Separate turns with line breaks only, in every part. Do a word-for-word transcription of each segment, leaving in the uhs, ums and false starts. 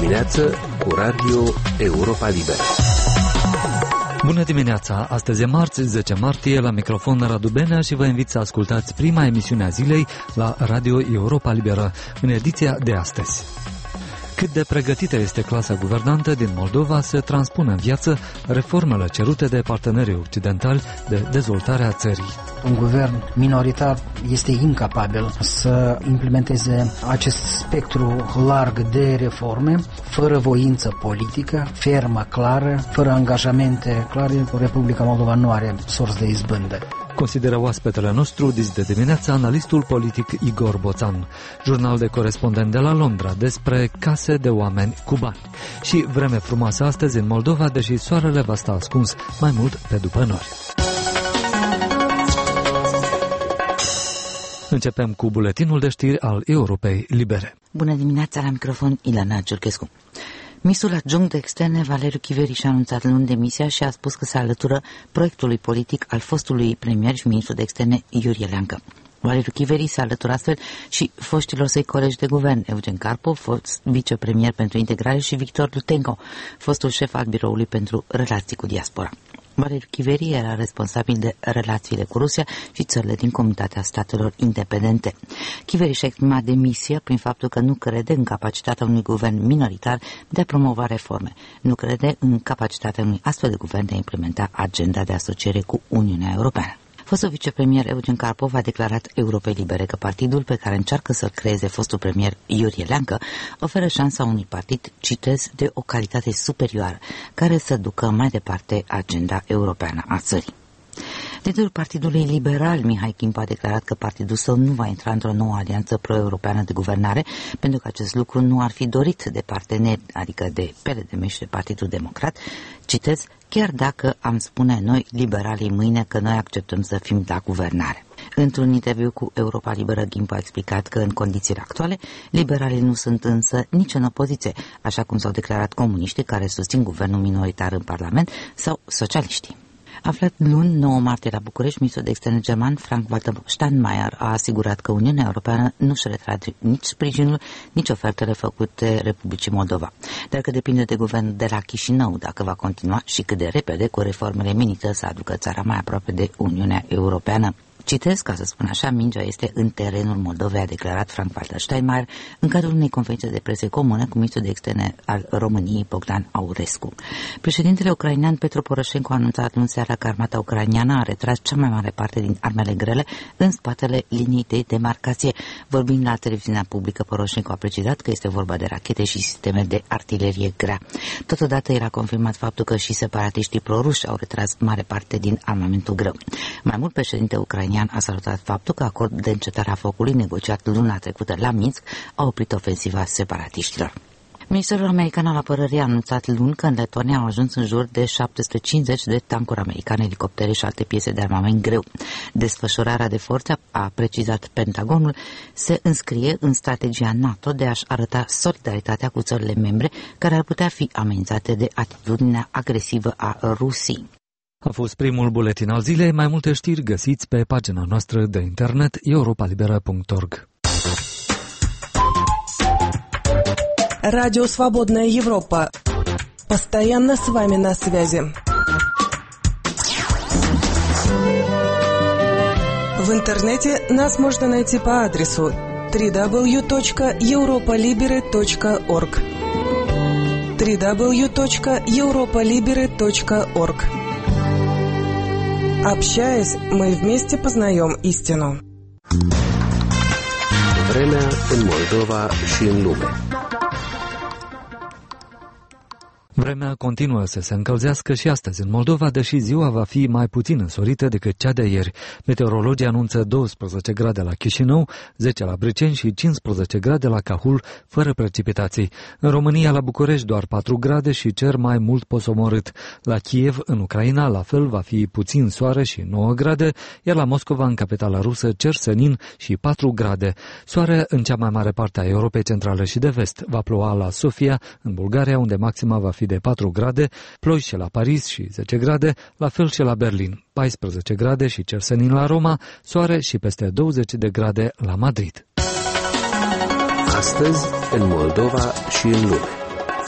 dimineață cu Radio Europa Liberă.
Bună dimineața! Astăzi e marți, zece martie, la microfon Radu Benea și vă invit să ascultați prima emisiune a zilei la Radio Europa Liberă, în ediția de astăzi. Cât de pregătită este clasa guvernantă din Moldova să transpună în viață reformele cerute de partenerii occidentali de dezvoltare a țării.
Un guvern minoritar este incapabil să implementeze acest spectru larg de reforme, fără voință politică, fermă, clară, fără angajamente clare. Republica Moldova nu are sorți de izbândă.
Consideră oaspetele nostru dis de dimineață analistul politic Igor Boțan, jurnal de corespondent de la Londra despre case de oameni cu bani. Și vreme frumoasă astăzi în Moldova, deși soarele va sta ascuns mai mult pe după nori. Începem cu buletinul de știri al Europei Libere.
Bună dimineața, la microfon Ilana Ciurchescu. Ministrul adjunct de externe Valeriu Chiveri și-a anunțat luni demisia și a spus că se alătură proiectului politic al fostului premier și ministru de externe Iurie Leancă. Valeriu Chiveri se alătură astfel și foștilor săi colegi de guvern, Eugen Carpo, fost vicepremier pentru integrare, și Victor Lutenco, fostul șef al biroului pentru relații cu diaspora. Valeriu Chiveri era responsabil de relațiile cu Rusia și țările din Comunitatea Statelor Independente. Chiveri și-a exprimat demisia prin faptul că nu crede în capacitatea unui guvern minoritar de a promova reforme. Nu crede în capacitatea unui astfel de guvern de a implementa agenda de asociere cu Uniunea Europeană. Fostul vicepremier Eugen Carpov a declarat Europei Libere că partidul pe care încearcă să-l creeze fostul premier Iurie Leancă oferă șansa unui partid, citez, de o calitate superioară, care să ducă mai departe agenda europeană a țării. Liderul Partidului Liberal, Mihai Chimpa, a declarat că partidul său nu va intra într-o nouă alianță pro-europeană de guvernare, pentru că acest lucru nu ar fi dorit de parteneri, adică de P L D M și de Partidul Democrat, citez, chiar dacă am spune noi, liberalii, mâine că noi acceptăm să fim la guvernare. Într-un interviu cu Europa Liberă, Ghimpa a explicat că în condițiile actuale, liberalii nu sunt însă nici în opoziție, așa cum s-au declarat comuniștii care susțin guvernul minoritar în Parlament sau socialiștii. Aflat luni, nouă martie, la București, ministrul de externe german Frank-Walter Steinmeier a asigurat că Uniunea Europeană nu își retrage nici sprijinul, nici ofertele făcute Republicii Moldova, dar că depinde de guvernul de la Chișinău dacă va continua și cât de repede cu reformele menite să aducă țara mai aproape de Uniunea Europeană. Citesc, ca să spun așa, mingea este în terenul Moldovei, a declarat Frank-Walter Steinmeier în cadrul unei conferințe de presă comună cu ministrul de externe al României, Bogdan Aurescu. Președintele ucrainean Petro Poroșenko a anunțat luni seara că armata ucraineană a retras cea mai mare parte din armele grele în spatele liniei de demarcație. Vorbind la televiziunea publică, Poroșenko a precizat că este vorba de rachete și sisteme de artilerie grea. Totodată el a confirmat faptul că și separatiștii proruși au retras mare parte din armamentul greu. Mai mult, președintele ucrainean a salutat faptul că acordul de încetare a focului negociat luna trecută la Minsk a oprit ofensiva separatiștilor. Ministerul american al apărării a anunțat luni că în Letonia au ajuns în jur de șapte sute cincizeci de tancuri americane, elicoptere și alte piese de armament greu. Desfășurarea de forțe, a precizat Pentagonul, se înscrie în strategia NATO de a-și arăta solidaritatea cu țările membre care ar putea fi amenințate de atitudinea agresivă a Rusiei.
A fost primul buletin al zilei. Mai multe știri găsiți pe pagina noastră de internet europa libera punct org.
Радио «Свободная Европа». Постоянно с вами на связи. В интернете нас можно найти по адресу дабл ю дабл ю дабл ю точка europa libere точка org. дабл ю дабл ю дабл ю точка europa libere точка org. Общаясь, мы вместе познаем истину.
Vremea în Moldova și în lume.
Vremea continuă să se încălzească și astăzi în Moldova, deși ziua va fi mai puțin însorită decât cea de ieri. Meteorologii anunță douăsprezece grade la Chișinău, zece la Brăceni și cincisprezece grade la Cahul, fără precipitații. În România, la București, doar patru grade și cer mai mult posomorât. La Kiev, în Ucraina, la fel va fi puțin soare și nouă grade, iar la Moscova, în capitala rusă, cer senin și patru grade. Soare în cea mai mare parte a Europei Centrale și de Vest. Va ploua la Sofia, în Bulgaria, unde maxima va fi de patru grade, ploi și la Paris și zece grade, la fel și la Berlin, paisprezece grade și cer senin la Roma, soare și peste douăzeci de grade la Madrid.
Astăzi, în Moldova și în lume.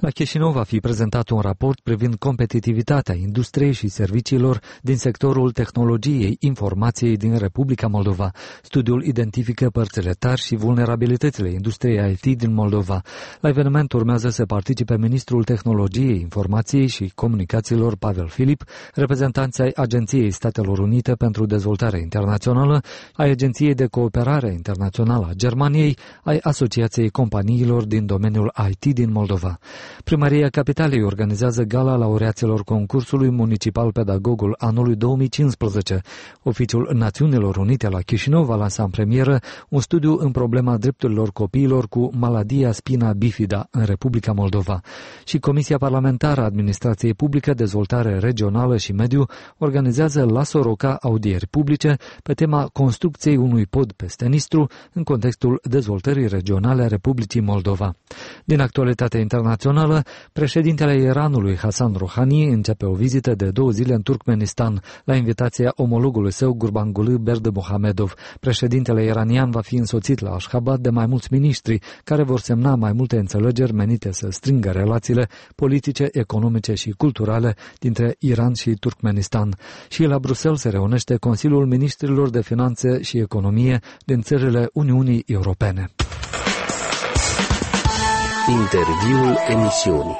La Chișinău va fi prezentat un raport privind competitivitatea industriei și serviciilor din sectorul tehnologiei informației din Republica Moldova. Studiul identifică părțile tari și vulnerabilitățile industriei I T din Moldova. La eveniment urmează să participe ministrul tehnologiei, informației și comunicațiilor Pavel Filip, reprezentanții ai Agenției Statelor Unite pentru Dezvoltare Internațională, ai Agenției de Cooperare Internațională a Germaniei, ai Asociației Companiilor din domeniul I T din Moldova. Primăria Capitalei organizează gala laureaților concursului municipal Pedagogul anului două mii cincisprezece. Oficiul Națiunilor Unite la Chișinău va lansa în premieră un studiu în problema drepturilor copiilor cu maladia spina bifida în Republica Moldova. Și Comisia Parlamentară a Administrației Publice, Dezvoltare Regională și Mediu organizează la Soroca audieri publice pe tema construcției unui pod peste Nistru în contextul dezvoltării regionale a Republicii Moldova. Din actualitatea internațională, președintele Iranului Hassan Rouhani începe o vizită de două zile în Turkmenistan, la invitația omologului său Gurbanguly Berdimuhamedov. Președintele iranian va fi însoțit la Ashgabat de mai mulți miniștri, care vor semna mai multe înțelegeri menite să strângă relațiile politice, economice și culturale dintre Iran și Turkmenistan. Și la Bruxelles se reunește Consiliul Ministrilor de Finanțe și Economie din țările Uniunii Europene.
Interviul emisiunii.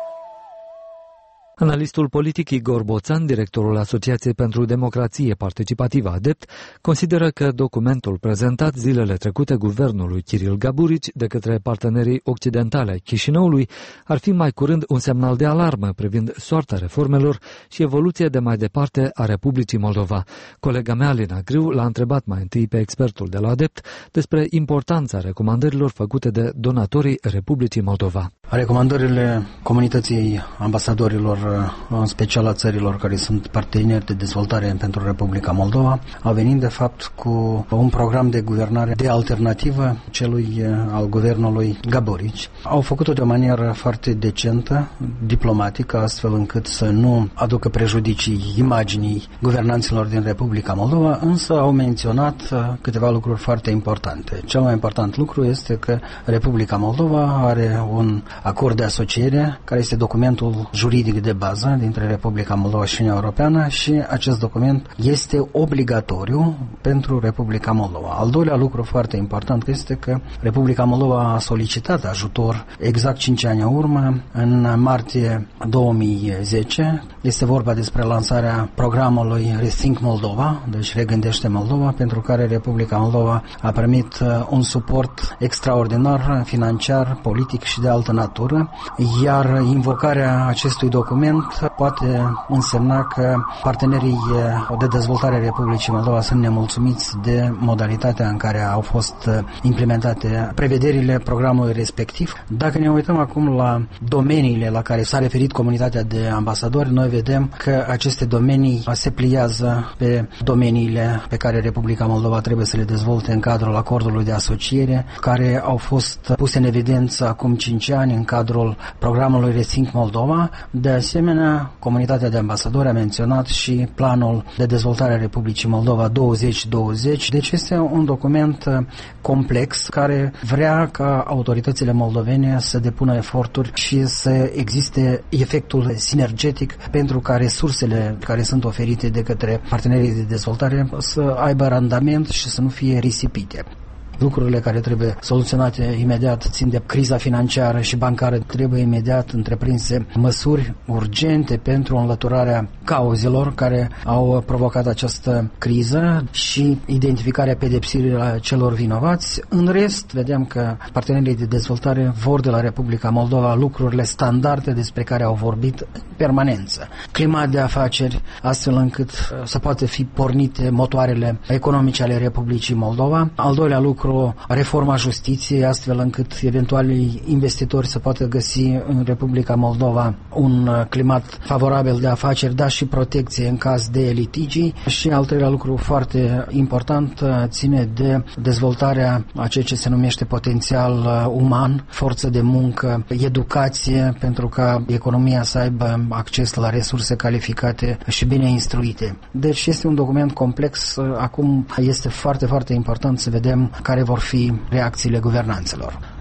Analistul politic Igor Boțan, directorul Asociației pentru Democrație Participativă ADEPT, consideră că documentul prezentat zilele trecute guvernului Kiril Gaburici de către partenerii occidentale ai Chișinăului ar fi mai curând un semnal de alarmă privind soarta reformelor și evoluția de mai departe a Republicii Moldova. Colega mea, Alina Griu, l-a întrebat mai întâi pe expertul de la ADEPT despre importanța recomandărilor făcute de donatorii Republicii Moldova.
Recomandările comunității ambasadorilor, în special a țărilor care sunt parteneri de dezvoltare pentru Republica Moldova, au venit de fapt cu un program de guvernare de alternativă celui al guvernului Gaburici. Au făcut-o de o manieră foarte decentă, diplomatică, astfel încât să nu aducă prejudicii imaginii guvernanților din Republica Moldova, însă au menționat câteva lucruri foarte importante. Cel mai important lucru este că Republica Moldova are un acord de asociere, care este documentul juridic de bază dintre Republica Moldova și Uniunea Europeană, și acest document este obligatoriu pentru Republica Moldova. Al doilea lucru foarte important este că Republica Moldova a solicitat ajutor exact cinci ani în urmă, în martie două mii zece. Este vorba despre lansarea programului Rethink Moldova, deci Regândește Moldova, pentru care Republica Moldova a primit un suport extraordinar, financiar, politic și de altă natură, iar invocarea acestui document poate însemna că partenerii de dezvoltare a Republicii Moldova sunt nemulțumiți de modalitatea în care au fost implementate prevederile programului respectiv. Dacă ne uităm acum la domeniile la care s-a referit comunitatea de ambasadori, noi vedem că aceste domenii se pliază pe domeniile pe care Republica Moldova trebuie să le dezvolte în cadrul acordului de asociere, care au fost puse în evidență acum cinci ani în cadrul programului Rethink Moldova. De asemenea, comunitatea de ambasadori a menționat și planul de dezvoltare a Republicii Moldova douăzeci douăzeci. Deci este un document complex care vrea ca autoritățile moldovene să depună eforturi și să existe efectul sinergetic pentru ca resursele care sunt oferite de către partenerii de dezvoltare să aibă randament și să nu fie risipite. Lucrurile care trebuie soluționate imediat țin de criza financiară și bancară. Trebuie imediat întreprinse măsuri urgente pentru înlăturarea cauzelor care au provocat această criză și identificarea pedepsirii celor vinovați. În rest, vedem că partenerii de dezvoltare vor de la Republica Moldova lucrurile standarde despre care au vorbit în permanență. Climat de afaceri, astfel încât să poată fi pornite motoarele economice ale Republicii Moldova. Al doilea lucru, reforma justiției, astfel încât eventualii investitori să poată găsi în Republica Moldova un climat favorabil de afaceri, dar și protecție în caz de litigii. Și al treilea lucru foarte important ține de dezvoltarea a ceea ce se numește potențial uman, forță de muncă, educație, pentru ca economia să aibă acces la resurse calificate și bine instruite. Deci este un document complex. Acum este foarte, foarte important să vedem care vor fi reacțiile guvernanților.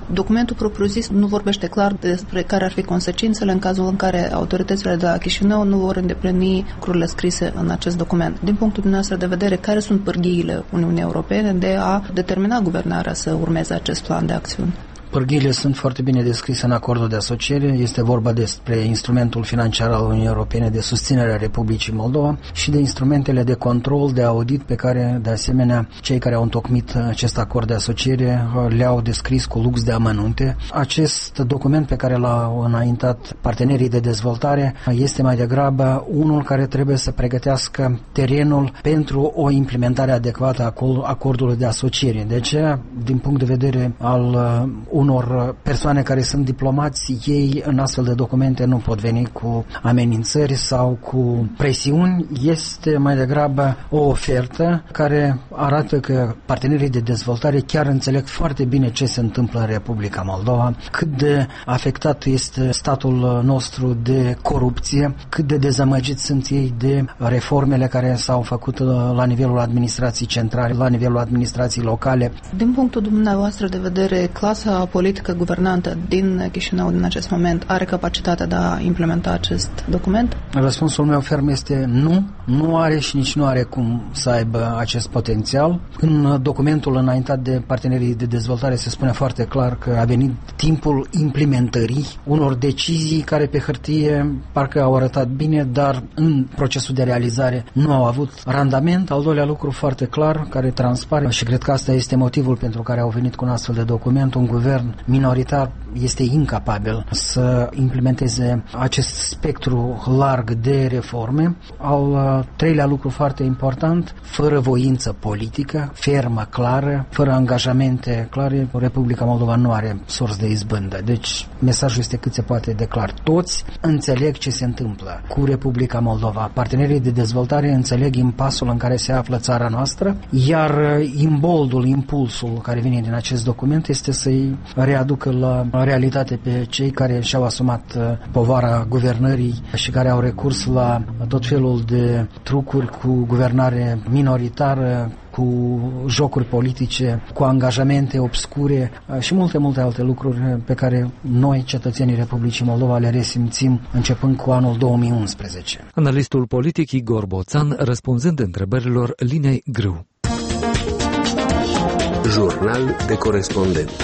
Documentul propriu-zis nu vorbește clar despre care ar fi consecințele în cazul în care autoritățile de la Chișinău nu vor îndeplini lucrurile scrise în acest document. Din punctul dumneavoastră de vedere, care sunt pârghiile Uniunii Europene de a determina guvernarea să urmeze acest plan de acțiuni?
Pârghiile sunt foarte bine descrise în acordul de asociere. Este vorba despre instrumentul financiar al Uniunii Europene de susținere a Republicii Moldova și de instrumentele de control, de audit pe care, de asemenea, cei care au întocmit acest acord de asociere le-au descris cu lux de amănunte. Acest document pe care l-au înaintat partenerii de dezvoltare este mai degrabă unul care trebuie să pregătească terenul pentru o implementare adecvată a acordului de asociere. De aceea, din punct de vedere al unor persoane care sunt diplomați, ei în astfel de documente nu pot veni cu amenințări sau cu presiuni. Este mai degrabă o ofertă care arată că partenerii de dezvoltare chiar înțeleg foarte bine ce se întâmplă în Republica Moldova, cât de afectat este statul nostru de corupție, cât de dezamăgiți sunt ei de reformele care s-au făcut la nivelul administrației centrale, la nivelul administrației locale.
Din punctul dumneavoastră de vedere, clasa politică guvernantă din Chișinău din acest moment are capacitatea de a implementa acest document?
Răspunsul meu ferm este nu, nu are și nici nu are cum să aibă acest potențial. În documentul înaintat de partenerii de dezvoltare se spune foarte clar că a venit timpul implementării unor decizii care pe hârtie parcă au arătat bine, dar în procesul de realizare nu au avut randament. Al doilea lucru foarte clar, care transpare și cred că asta este motivul pentru care au venit cu un astfel de document, un guvern minoritar este incapabil să implementeze acest spectru larg de reforme. Al treilea lucru foarte important, fără voință politică, fermă, clară, fără angajamente clare, Republica Moldova nu are surs de izbândă. Deci mesajul este cât se poate de clar. Toți înțeleg ce se întâmplă cu Republica Moldova. Partenerii de dezvoltare înțeleg impasul în care se află țara noastră, iar imboldul, impulsul care vine din acest document este să-i readucă la realitate pe cei care și-au asumat povara guvernării și care au recurs la tot felul de trucuri cu guvernare minoritară, cu jocuri politice, cu angajamente obscure și multe, multe alte lucruri pe care noi, cetățenii Republicii Moldova, le resimțim începând cu anul două mii unsprezece.
Analistul politic Igor Boțan, răspunzând întrebărilor Linei Grâu.
Jurnal de corespondent.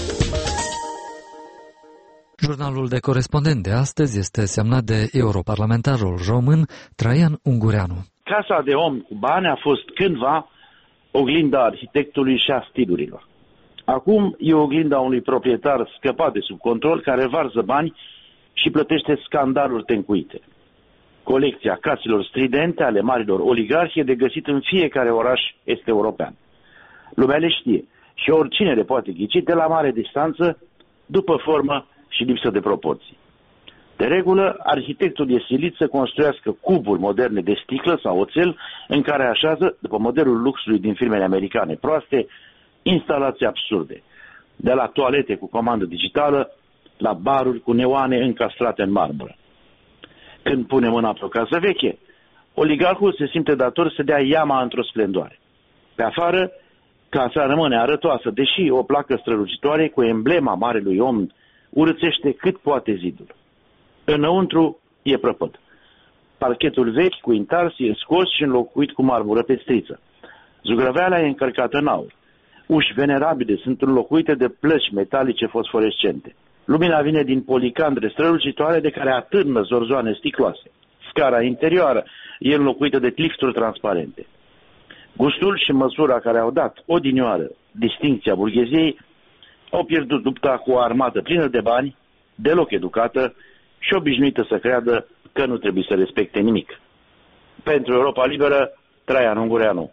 Jurnalul de corespondent de astăzi este semnat de europarlamentarul român Traian Ungureanu.
Casa de om cu bani a fost cândva oglinda arhitectului și a stilurilor. Acum e oglinda unui proprietar scăpat de sub control care varză bani și plătește scandaluri tencuite. Colecția caselor stridente ale marilor oligarhi e de găsit în fiecare oraș est-european. Lumea le știe și oricine le poate ghici de la mare distanță, după formă și lipsă de proporții. De regulă, arhitectul e silit să construiască cuburi moderne de sticlă sau oțel în care așează, după modelul luxului din filmele americane proaste, instalații absurde, de la toalete cu comandă digitală la baruri cu neoane încastrate în marmură. Când pune mâna pe o casă veche, oligarhul se simte dator să dea iama într-o splendoare. Pe afară, casa rămâne arătoasă, deși o placă strălucitoare cu emblema marelui om urățește cât poate zidul. Înăuntru e prăpăd. Parchetul vechi cu intarsi e scos și înlocuit cu marmură pestriță. Zugrăveala e încărcată în aur. Uși venerabile sunt înlocuite de plăci metalice fosforescente. Lumina vine din policandre strălucitoare de care atârnă zorzoane sticloase. Scara interioară e înlocuită de clifturi transparente. Gustul și măsura care au dat odinioară distincția burgheziei au pierdut lupta cu o armată plină de bani, deloc educată și obișnuită să creadă că nu trebuie să respecte nimic. Pentru Europa Liberă, Traian Ungureanu.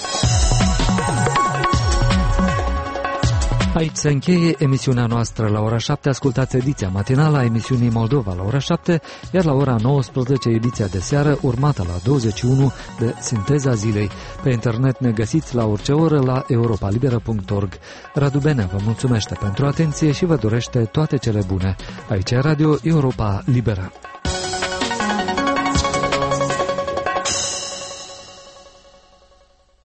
Aici se încheie emisiunea noastră la ora șapte. Ascultați ediția matinală a emisiunii Moldova la ora șapte, iar la ora nouăsprezece ediția de seară, urmată la douăzeci și unu de Sinteza Zilei. Pe internet ne găsiți la orice oră la europa liberă punct org. Radu Benea vă mulțumește pentru atenție și vă dorește toate cele bune. Aici e Radio Europa Liberă.